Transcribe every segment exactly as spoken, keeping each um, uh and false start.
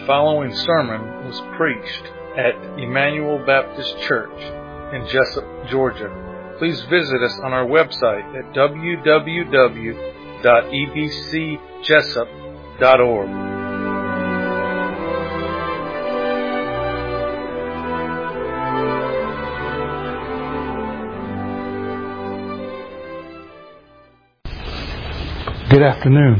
following sermon was preached at Emmanuel Baptist Church in Jessup, Georgia. Please visit us on our website at w w w dot e b c jessup dot org. Good afternoon.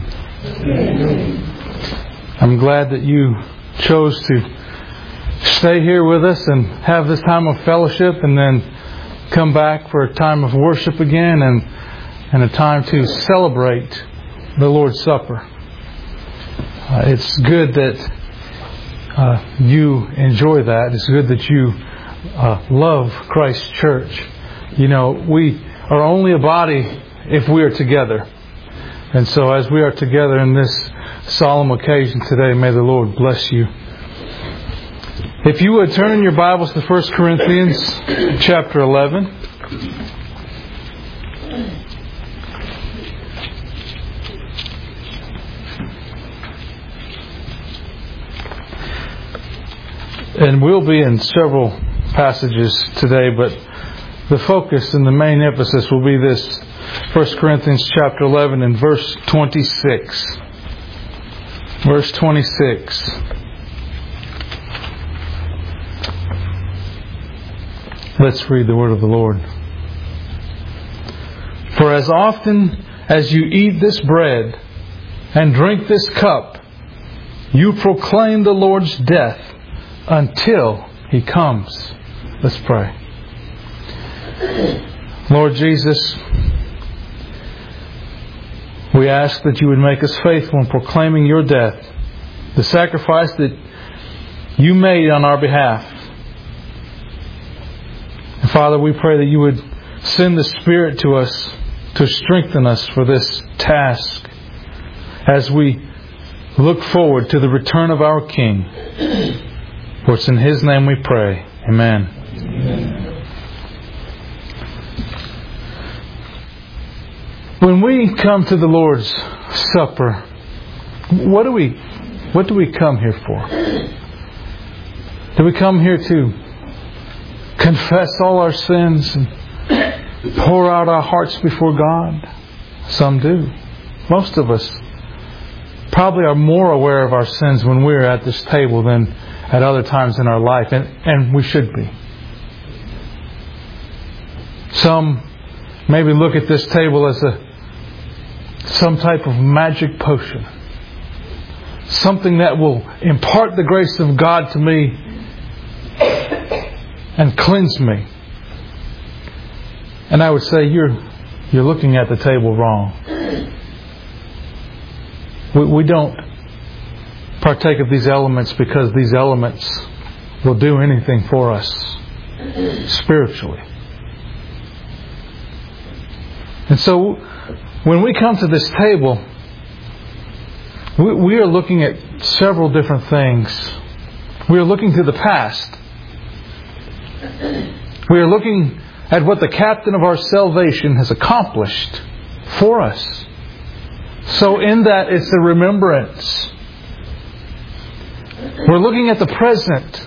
I'm glad that you chose to stay here with us and have this time of fellowship and then come back for a time of worship again and, and a time to celebrate the Lord's Supper. Uh, it's good that uh, you enjoy that. It's good that you uh, love Christ Church. You know, we are only a body if we are together. And so as we are together in this solemn occasion today, may the Lord bless you. If you would turn in your Bibles to First Corinthians chapter eleven. And we'll be in several passages today, but the focus and the main emphasis will be this First Corinthians chapter eleven and verse twenty-six. Verse twenty-six. Let's read the word of the Lord. For as often as you eat this bread and drink this cup, you proclaim the Lord's death until He comes. Let's pray. Lord Jesus, we ask that you would make us faithful in proclaiming your death, the sacrifice that you made on our behalf. And Father, we pray that you would send the Spirit to us to strengthen us for this task as we look forward to the return of our King. For it's in His name we pray. Amen. Amen. When we come to the Lord's Supper, what do we what do we come here for? Do we come here to confess all our sins and pour out our hearts before God? Some do. Most of us probably are more aware of our sins when we're at this table than at other times in our life, and, and we should be. Some maybe look at this table as a some type of magic potion. Something that will impart the grace of God to me and cleanse me. And I would say you're you're looking at the table wrong. We, we don't partake of these elements because these elements will do anything for us spiritually. And so when we come to this table, we, we are looking at several different things. We are looking to the past. We are looking at what the captain of our salvation has accomplished for us. So in that, it's a remembrance. We're looking at the present.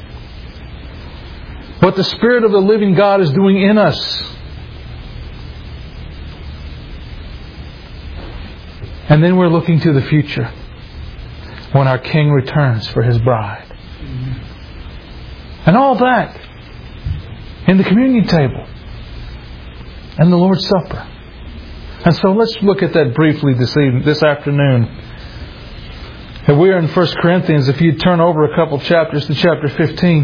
What the Spirit of the living God is doing in us. And then we're looking to the future when our King returns for His bride. And all that in the communion table and the Lord's Supper. And so let's look at that briefly this evening, this afternoon. And we're in First Corinthians. If you turn over a couple chapters to chapter fifteen.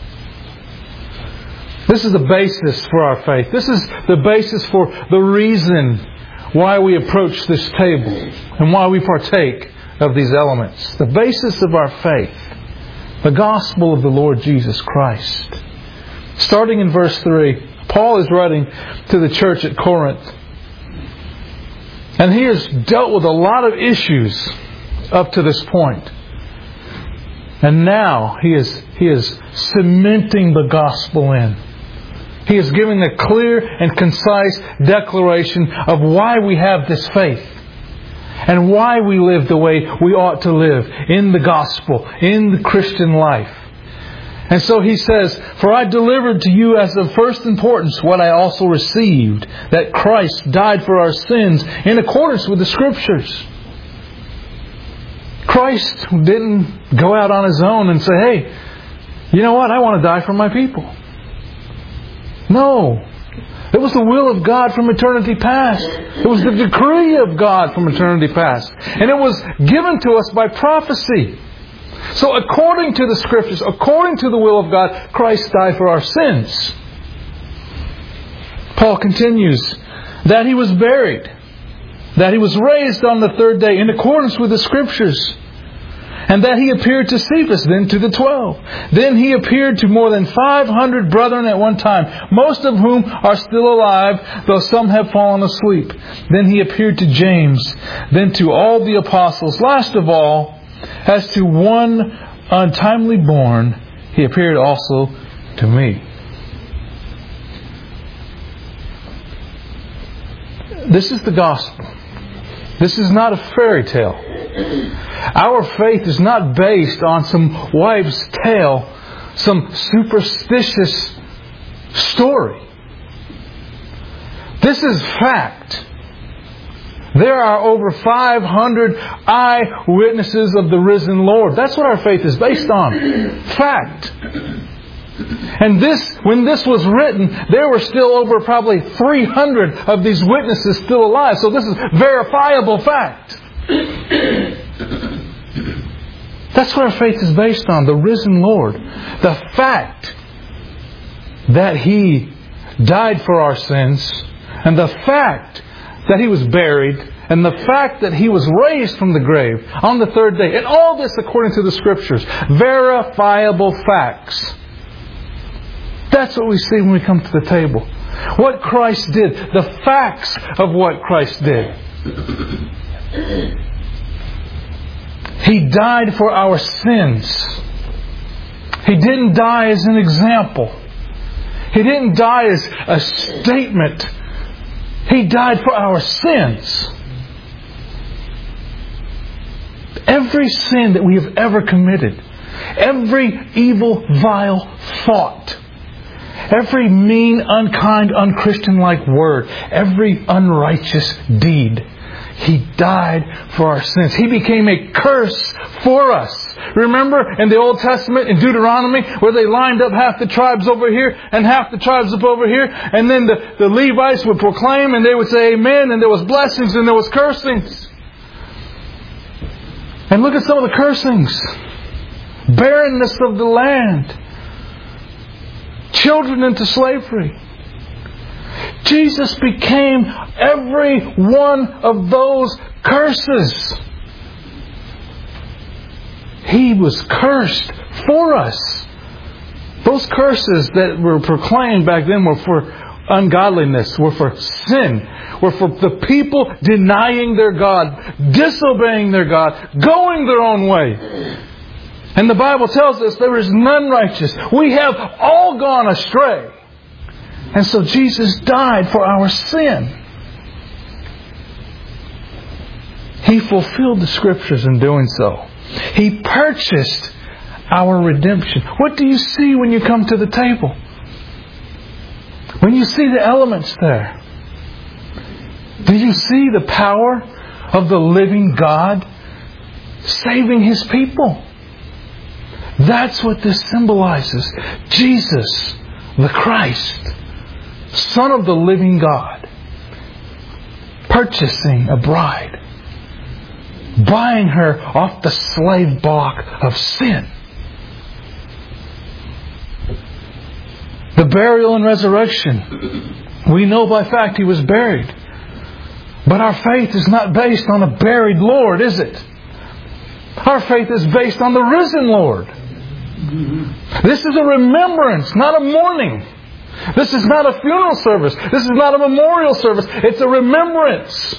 This is the basis for our faith. This is the basis for the reason why we approach this table and why we partake of these elements. The basis of our faith, the gospel of the Lord Jesus Christ. Starting in verse three, Paul is writing to the church at Corinth. And he has dealt with a lot of issues up to this point. And now he is, he is cementing the gospel in. He is giving a clear and concise declaration of why we have this faith. and why we live the way we ought to live in the gospel, in the Christian life. And so he says, "For I delivered to you as of first importance what I also received, that Christ died for our sins in accordance with the Scriptures." Christ didn't go out on His own and say, "Hey, you know what? I want to die for my people." No. It was the will of God from eternity past. It was the decree of God from eternity past. And it was given to us by prophecy. So according to the Scriptures, according to the will of God, Christ died for our sins. Paul continues, that He was buried, that He was raised on the third day in accordance with the Scriptures, and that He appeared to Cephas, then to the twelve. Then He appeared to more than five hundred brethren at one time, most of whom are still alive, though some have fallen asleep. Then He appeared to James, then to all the apostles. Last of all, as to one untimely born, He appeared also to me. This is the gospel. This is not a fairy tale. Our faith is not based on some wives' tale, some superstitious story. This is fact. There are over five hundred eyewitnesses of the risen Lord. That's what our faith is based on. Fact. And this, when this was written, there were still over probably three hundred of these witnesses still alive. So this is verifiable fact. That's what our faith is based on. The risen Lord. The fact that He died for our sins. And the fact that He was buried, and the fact that He was raised from the grave on the third day. And all this according to the Scriptures. Verifiable facts. That's what we see when we come to the table. What Christ did. The facts of what Christ did. He died for our sins. He didn't die as an example. He didn't die as a statement. He died for our sins. Every sin that we have ever committed, every evil, vile thought, every mean, unkind, unchristian-like word, every unrighteous deed, He died for our sins. He became a curse for us. Remember in the Old Testament, in Deuteronomy, where they lined up half the tribes over here and half the tribes up over here, and then the, the Levites would proclaim and they would say amen, and there was blessings and there was cursings. And look at some of the cursings. Barrenness of the land. Children into slavery. Jesus became every one of those curses. He was cursed for us. Those curses that were proclaimed back then were for ungodliness, were for sin, were for the people denying their God, disobeying their God, going their own way. And the Bible tells us there is none righteous. We have all gone astray. And so Jesus died for our sin. He fulfilled the Scriptures in doing so. He purchased our redemption. What do you see when you come to the table? When you see the elements there, do you see the power of the living God saving His people? That's what this symbolizes. Jesus, the Christ, Son of the living God, purchasing a bride, buying her off the slave block of sin. The burial and resurrection. We know by fact He was buried. But our faith is not based on a buried Lord, is it? Our faith is based on the risen Lord. This is a remembrance, not a mourning. This is not a funeral service. This is not a memorial service. It's a remembrance.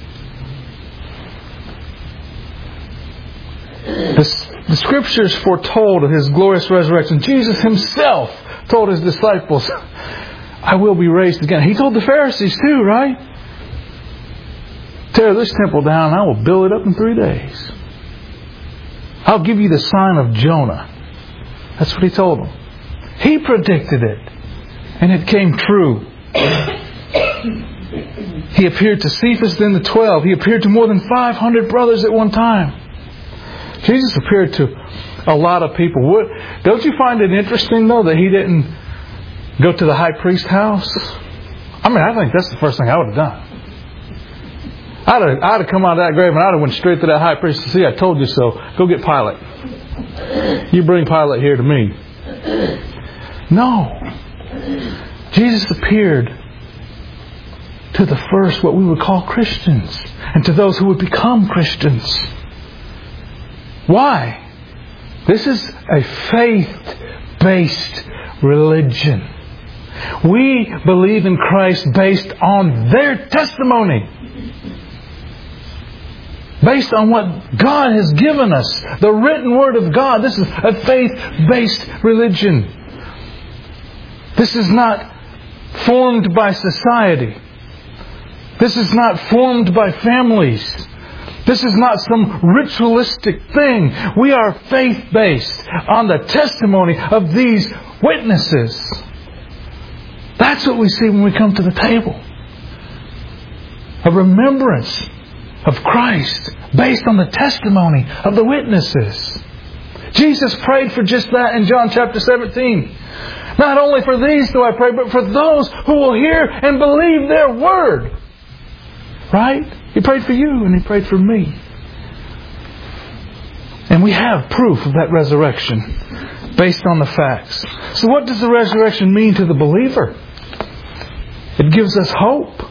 The, the Scriptures foretold of His glorious resurrection. Jesus Himself told His disciples, I will be raised again. He told the Pharisees too, right? Tear this temple down and I will build it up in three days. I'll give you the sign of Jonah. That's what He told them. He predicted it. And it came true. He appeared to Cephas, then the twelve. He appeared to more than five hundred brothers at one time. Jesus appeared to a lot of people. What, don't you find it interesting, though, that He didn't go to the high priest's house? I mean, I think that's the first thing I would have done. I'd have, I'd have come out of that grave and I'd have went straight to that high priest to see, I told you so. Go get Pilate. You bring Pilate here to me. No. Jesus appeared to the first, what we would call Christians, and to those who would become Christians. Why? This is a faith-based religion. We believe in Christ based on their testimony. Based on what God has given us. The written Word of God. This is a faith-based religion. This is not formed by society. This is not formed by families. This is not some ritualistic thing. We are faith-based on the testimony of these witnesses. That's what we see when we come to the table. A remembrance of Christ based on the testimony of the witnesses. Jesus prayed for just that in John chapter seventeen. Not only for these do I pray, but for those who will hear and believe their word. Right? He prayed for you and He prayed for me. And we have proof of that resurrection based on the facts. So what does the resurrection mean to the believer? It gives us hope.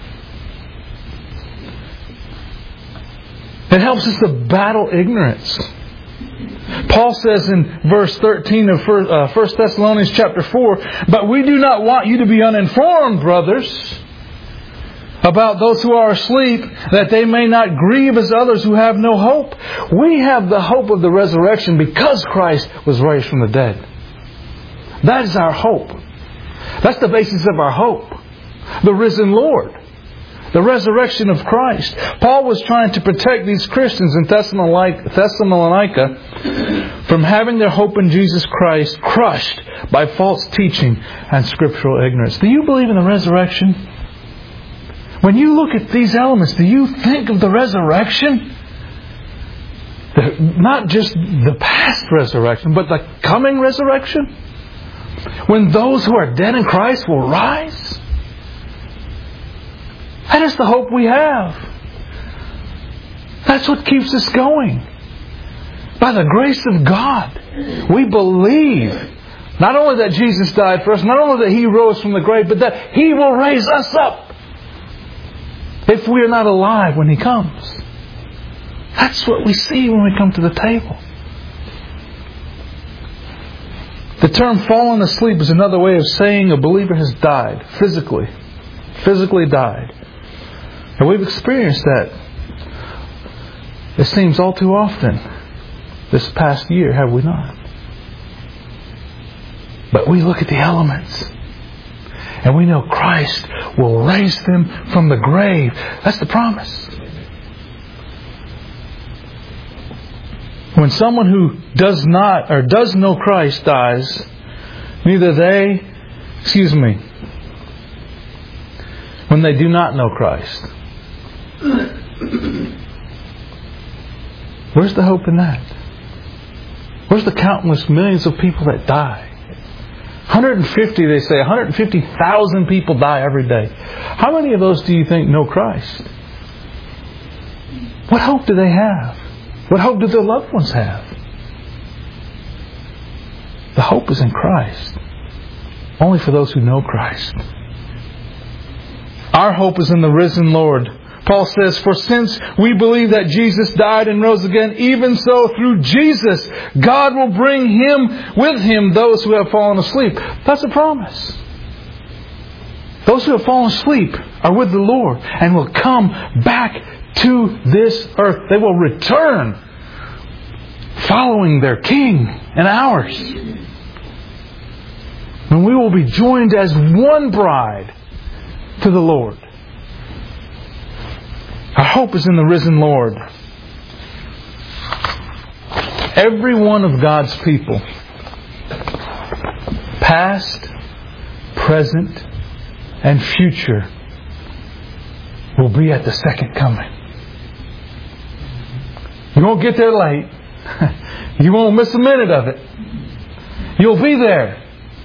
It helps us to battle ignorance. Paul says in verse thirteen of First Thessalonians chapter four, "But we do not want you to be uninformed, brothers, about those who are asleep, that they may not grieve as others who have no hope." We have the hope of the resurrection because Christ was raised from the dead. That is our hope. That's the basis of our hope. The risen Lord. The resurrection of Christ. Paul was trying to protect these Christians in Thessalonica from having their hope in Jesus Christ crushed by false teaching and scriptural ignorance. Do you believe in the resurrection? When you look at these elements, do you think of the resurrection? The, not just the past resurrection, but the coming resurrection? When those who are dead in Christ will rise? That is the hope we have. That's what keeps us going. By the grace of God, we believe not only that Jesus died for us, not only that He rose from the grave, but that He will raise us up if we are not alive when He comes. That's what we see when we come to the table. The term fallen asleep is another way of saying a believer has died, physically. Physically died. And we've experienced that, it seems, all too often this past year, have we not? But we look at the elements and we know Christ will raise them from the grave. That's the promise. When someone who does not or does know Christ dies, neither they, excuse me, when they do not know Christ, where's the hope in that? Where's the countless millions of people that die? one hundred fifty, they say, one hundred fifty thousand people die every day. How many of those do you think know Christ? What hope do they have? What hope do their loved ones have? The hope is in Christ. Only for those who know Christ. Our hope is in the risen Lord. Paul says, "For since we believe that Jesus died and rose again, even so through Jesus, God will bring Him with Him those who have fallen asleep." That's a promise. Those who have fallen asleep are with the Lord and will come back to this earth. They will return following their King and ours. And we will be joined as one bride to the Lord. Our hope is in the risen Lord. Every one of God's people, past, present, and future, will be at the second coming. You won't get there late. You won't miss a minute of it. You'll be there.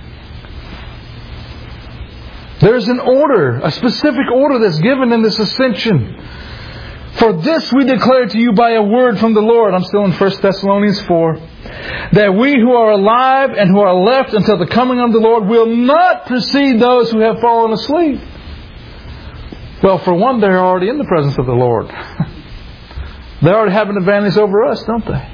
There's an order, a specific order that's given in this ascension. For this we declare to you by a word from the Lord. I'm still in First Thessalonians four. That we who are alive and who are left until the coming of the Lord will not precede those who have fallen asleep. Well, for one, they're already in the presence of the Lord. They already have an advantage over us, don't they?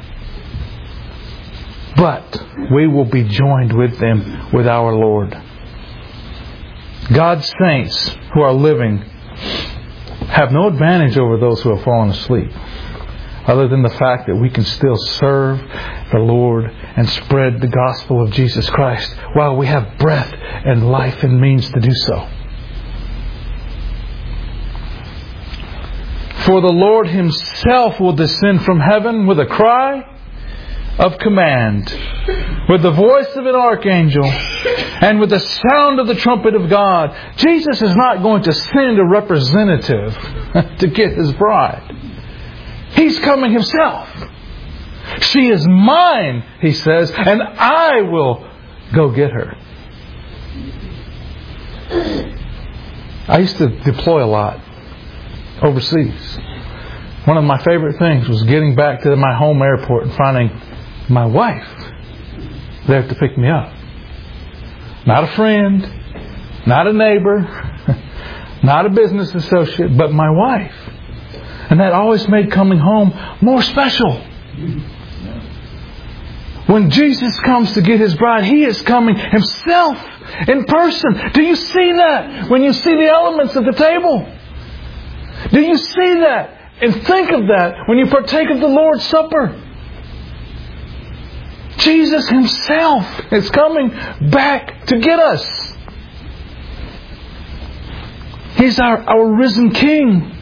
But we will be joined with them, with our Lord. God's saints who are living have no advantage over those who have fallen asleep, other than the fact that we can still serve the Lord and spread the gospel of Jesus Christ while we have breath and life and means to do so. For the Lord Himself will descend from heaven with a cry of command, with the voice of an archangel, and with the sound of the trumpet of God. Jesus is not going to send a representative to get His bride. He's coming Himself. She is mine, He says, and I will go get her. I used to deploy a lot overseas. One of my favorite things was getting back to my home airport and finding my wife there to pick me up. Not a friend, not a neighbor, not a business associate, but my wife. And that always made coming home more special. When Jesus comes to get His bride, He is coming Himself in person. Do you see that when you see the elements of the table? Do you see that and think of that when you partake of the Lord's Supper? Jesus Himself is coming back to get us. He's our, our risen King.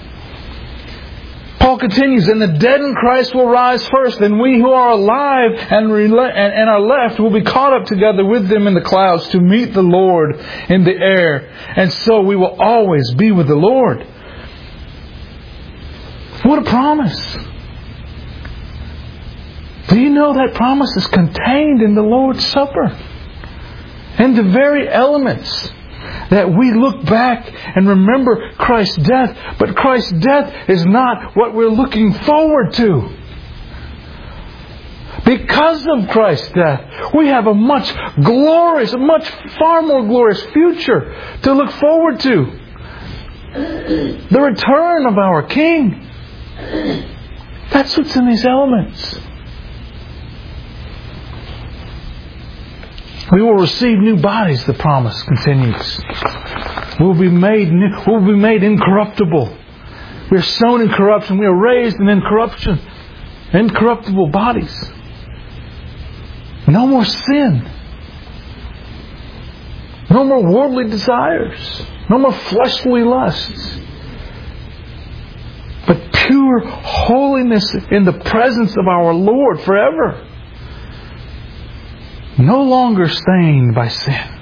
Paul continues, and the dead in Christ will rise first, and we who are alive and, rela- and, and are left will be caught up together with them in the clouds to meet the Lord in the air. And so we will always be with the Lord. What a promise! Do you know that promise is contained in the Lord's Supper? And the very elements that we look back and remember Christ's death. But Christ's death is not what we're looking forward to. Because of Christ's death, we have a much glorious, a much far more glorious future to look forward to. The return of our King. That's what's in these elements. We will receive new bodies, the promise continues. We'll be made new, we'll be made incorruptible. We are sown in corruption. We are raised in incorruption. Incorruptible bodies. No more sin. No more worldly desires. No more fleshly lusts. But pure holiness in the presence of our Lord forever. No longer stained by sin.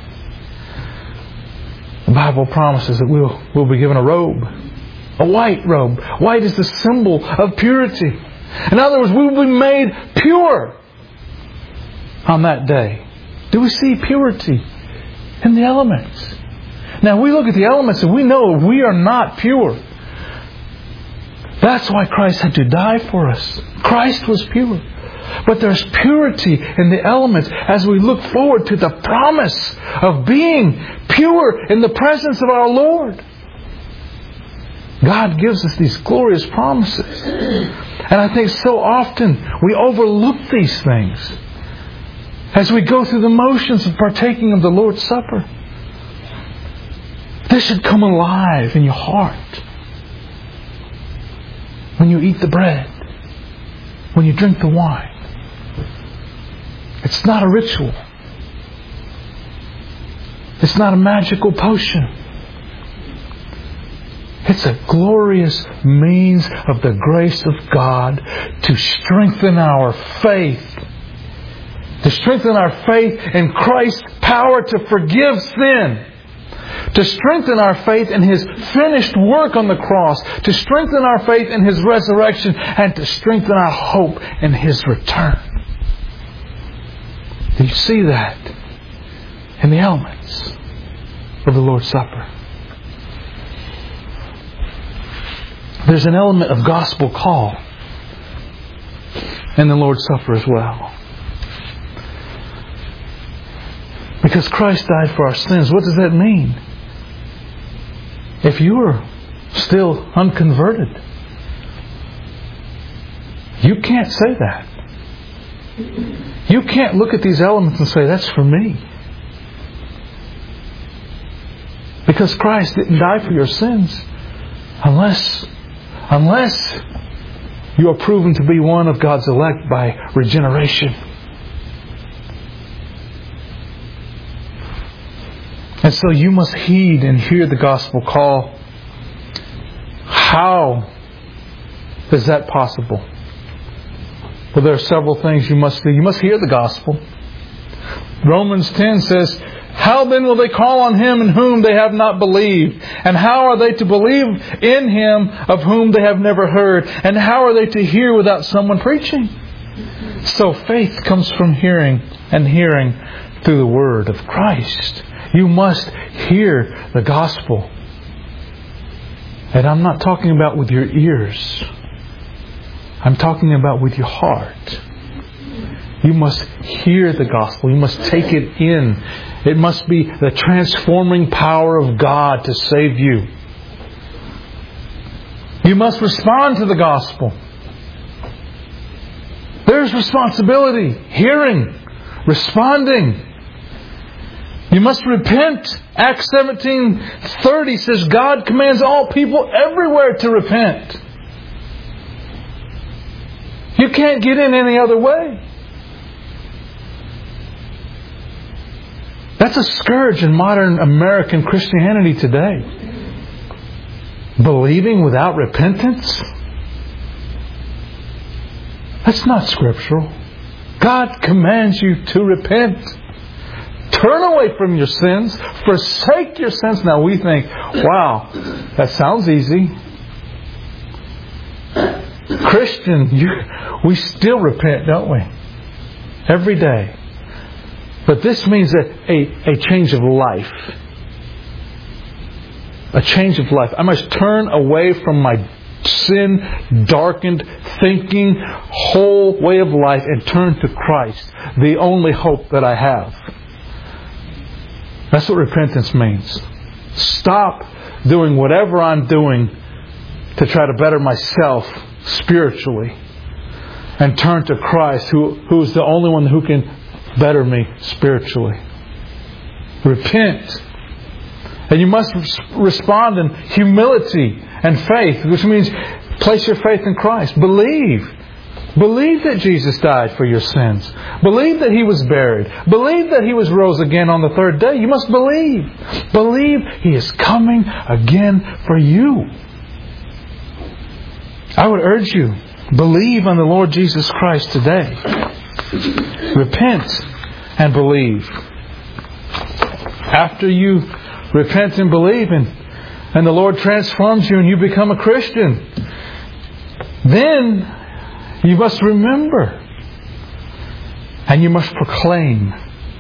The Bible promises that we'll, we'll be given a robe. A white robe. White is the symbol of purity. In other words, we will be made pure on that day. Do we see purity in the elements? Now we look at the elements and we know we are not pure. That's why Christ had to die for us. Christ was pure. But there's purity in the elements as we look forward to the promise of being pure in the presence of our Lord. God gives us these glorious promises. And I think so often we overlook these things as we go through the motions of partaking of the Lord's Supper. This should come alive in your heart. When you eat the bread, when you drink the wine. It's not a ritual. It's not a magical potion. It's It's a glorious means of the grace of God to strengthen our faith. To strengthen our faith in Christ's power to forgive sin. To strengthen our faith in His finished work on the cross. To strengthen our faith in His resurrection. And to strengthen our hope in His return. Do you see that in the elements of the Lord's Supper? There's an element of gospel call in the Lord's Supper as well. Because Christ died for our sins. What does that mean? If you are still unconverted, you can't say that. You can't look at these elements and say, that's for me. Because Christ didn't die for your sins unless, unless you are proven to be one of God's elect by regeneration. And so you must heed and hear the gospel call. How is that possible? Well, there are several things you must do. You must hear the gospel. Romans ten says, how then will they call on Him in whom they have not believed? And how are they to believe in Him of whom they have never heard? And how are they to hear without someone preaching? So faith comes from hearing, and hearing through the word of Christ. You must hear the gospel. And I'm not talking about with your ears. I'm talking about with your heart. You must hear the gospel. You must take it in. It must be the transforming power of God to save you. You must respond to the gospel. There's responsibility. Hearing. Responding. You must repent. Acts seventeen thirty says God commands all people everywhere to repent. You can't get in any other way. That's a scourge in modern American Christianity today. Believing without repentance? That's not scriptural. God commands you to repent. Turn away from your sins. Forsake your sins. Now we think, wow, that sounds easy. Christian, you, we still repent, don't we? Every day. But this means a, a, a change of life. A change of life. I must turn away from my sin-darkened thinking, whole way of life and turn to Christ, the only hope that I have. That's what repentance means. Stop doing whatever I'm doing to try to better myself spiritually and turn to Christ, who, who is the only one who can better me spiritually. Repent. And you must respond in humility and faith, which means place your faith in Christ. Believe. Believe that Jesus died for your sins. Believe that He was buried. Believe that He was rose again on the third day. You must believe. Believe He is coming again for you. I would urge you, believe on the Lord Jesus Christ today. Repent and believe. After you repent and believe and, and the Lord transforms you and you become a Christian, then you must remember and you must proclaim.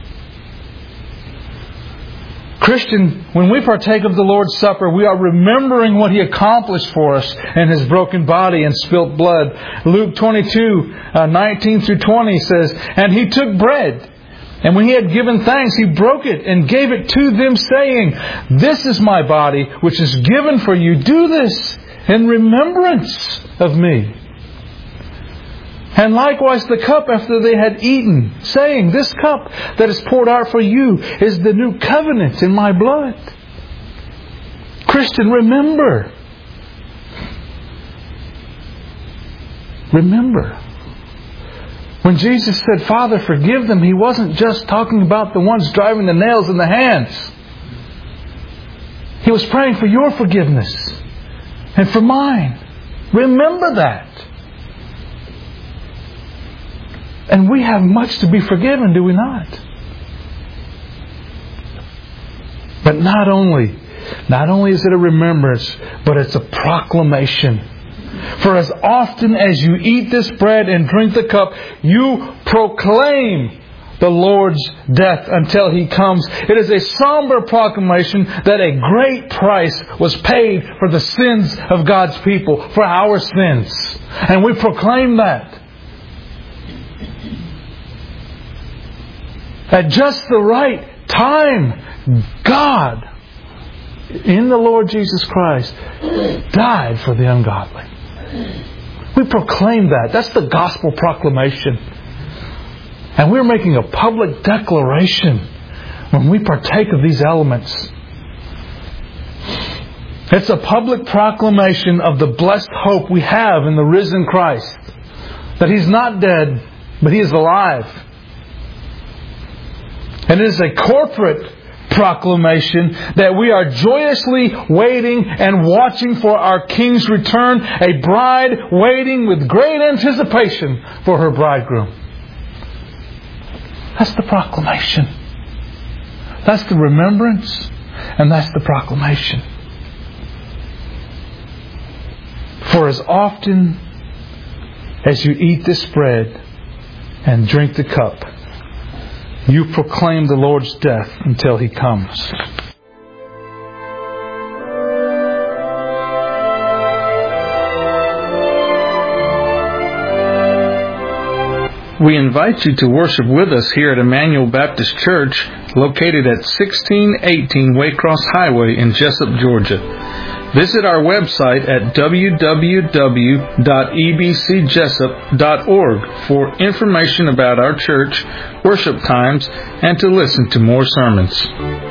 Christian, when we partake of the Lord's Supper, we are remembering what He accomplished for us in His broken body and spilt blood. Luke twenty-two, uh, nineteen through twenty says, and He took bread, and when He had given thanks, He broke it and gave it to them, saying, this is my body, which is given for you. Do this in remembrance of me. And likewise the cup after they had eaten, saying, this cup that is poured out for you is the new covenant in my blood. Christian, remember. Remember. When Jesus said, Father, forgive them, He wasn't just talking about the ones driving the nails in the hands. He was praying for your forgiveness. and for mine. Remember that. And we have much to be forgiven, do we not? But not only, not only is it a remembrance, but it's a proclamation. For as often as you eat this bread and drink the cup, you proclaim the Lord's death until He comes. It is a somber proclamation that a great price was paid for the sins of God's people, for our sins. And we proclaim that. At just the right time, God, in the Lord Jesus Christ, died for the ungodly. We proclaim that. That's the gospel proclamation. And we're making a public declaration when we partake of these elements. It's a public proclamation of the blessed hope we have in the risen Christ. That He's not dead, but He is alive. And it is a corporate proclamation that we are joyously waiting and watching for our King's return, a bride waiting with great anticipation for her bridegroom. That's the proclamation. That's the remembrance, and that's the proclamation. For as often as you eat this bread and drink the cup, you proclaim the Lord's death until He comes. We invite you to worship with us here at Emmanuel Baptist Church, located at sixteen eighteen Waycross Highway in Jessup, Georgia. Visit our website at w w w dot e b c jessup dot org for information about our church, worship times, and to listen to more sermons.